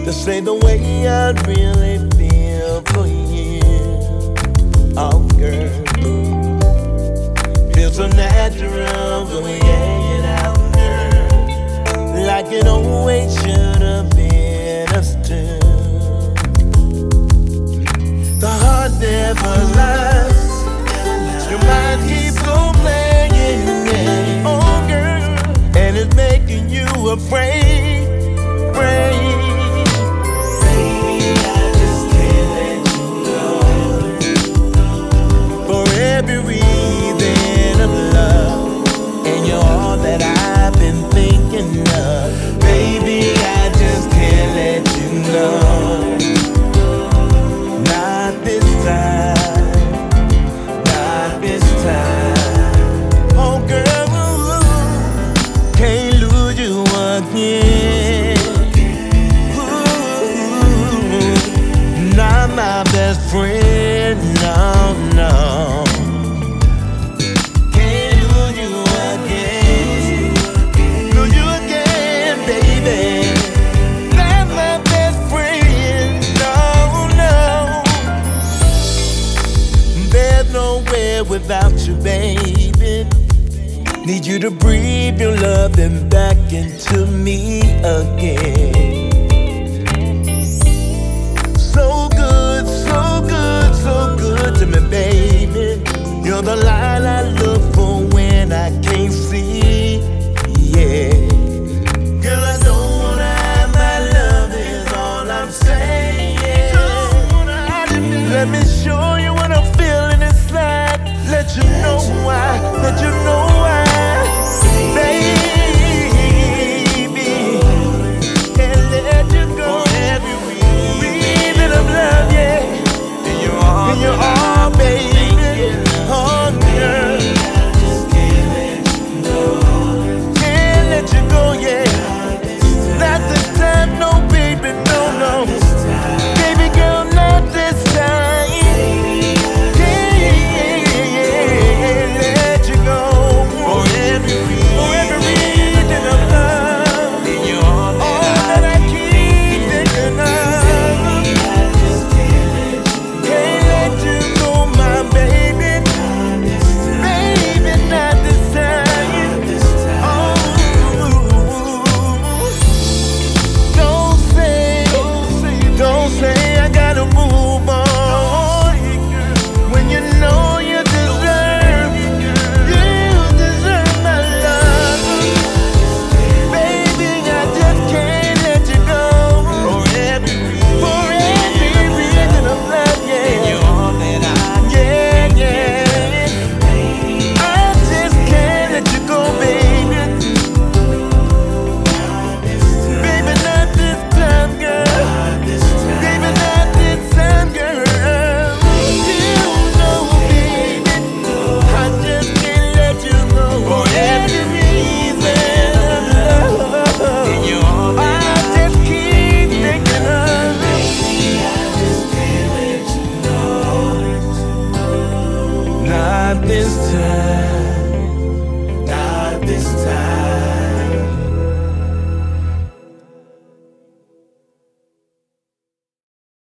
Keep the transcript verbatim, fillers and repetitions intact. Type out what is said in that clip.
This ain't the way I really feel for you. Oh, girl, feels so natural when we hanging out, girl, like it always should have been us two. The heart never lies. Your mind keeps on playing, oh girl, and it's making you afraid, afraid. Baby, I just can't let you go. For every reason of love, and you're all that I've been thinking of. Baby, I just can't let you know. Not this time, Not this time. oh girl, ooh, can't lose you again. Ooh, not my best friend, no, no. Can't lose you again, lose you again, baby. Not my best friend, no, no. There's nowhere without you, baby. Need you to breathe your loving back into me again. So good, so good, so good to me, baby. You're the light I look for when I can't see, yeah. Girl, I don't wanna have my love is all I'm saying. Let me show you what I'm feeling inside. Let you know why, let you know why. Baby, can't let you go. For every reason of love, yeah. And you're all, And you're all, baby. Oh, girl, I just can't let you know. can't let you go, yeah. Not this time, no, baby, no, no. Baby girl, not this time. Can't let you go. For every For every reason of love, and you're all all that that I keep thinking of. I just can't let you Can't let you go, my baby. Baby, not this time. this time. Oh, don't say, don't say I gotta move on when you know you deserve, you deserve my love. Baby, I just can't let you go. For every For every reason of love, and yeah. you're all that I Yeah, yeah. I just can't let you go, baby. Baby, not this time, girl. this time. Baby, not this time, girl. You know, baby, I just can't let you go. For every reason of love, And you're all that I just keep thinking of. I just can't let you know. Not this time. Not this time.